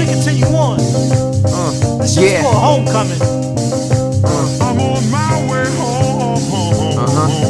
continue on. This shit's called Homecoming. I'm on my way home.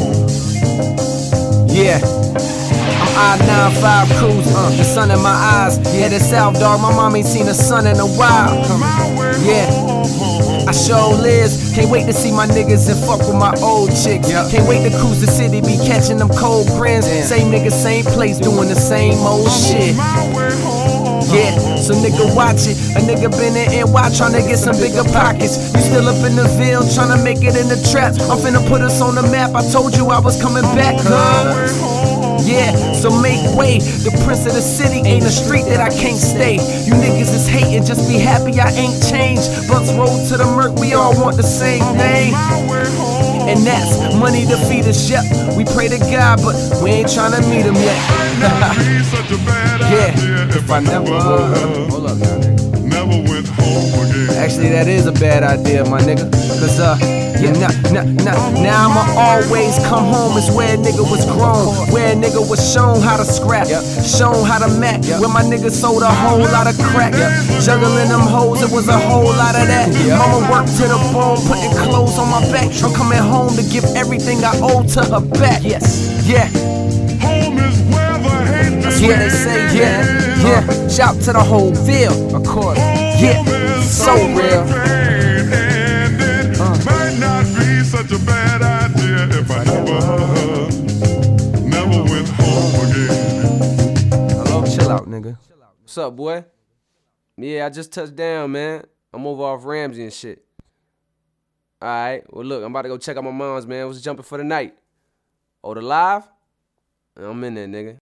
Yeah. I'm I-95 cruising, the sun in my eyes. Yeah, the South dog, my mom ain't seen a sun in a while. Yeah. I sure lives, can't wait to see my niggas and fuck with my old chicks. Can't wait to cruise the city, be catching them cold grins. Same nigga, same place, doing the same old shit. Yeah, so nigga watch it. A nigga been in NY tryna get some bigger pockets. You still up in the Ville tryna make it in the trap. I'm finna put us on the map. I told you I was coming back, yeah, so make way. The prince of the city ain't a street that I can't stay. You niggas is hating, just be happy I ain't changed. Blunts roll to the murk, we all want the same thing. And that's money to feed us, yep. We pray to God, but we ain't tryna meet him yet. Yeah, if I never hold up now, nigga. Never went home again. Actually, that is a bad idea, my nigga. Cause yeah, now I'ma always come home. It's where a nigga was grown, where a nigga was shown how to scrap, shown how to mac, where my nigga sold a whole lot of crack, juggling them hoes, it was a whole lot of that. Mama worked to the bone, putting clothes on my back. I'm coming home to give everything I owe to her back. Yeah. Home is where the hate is. Yeah, they say, yeah. Shout to the whole Ville, of course. Yeah, so real. Might not be such a bad idea if I never went home again. Hello, chill out, nigga. What's up, boy? Yeah, I just touched down, man. I'm over off Ramsey and shit. Alright, well look, I'm about to go check out my mom's, man. What's jumping for the night? Oh, the live? I'm in there, nigga.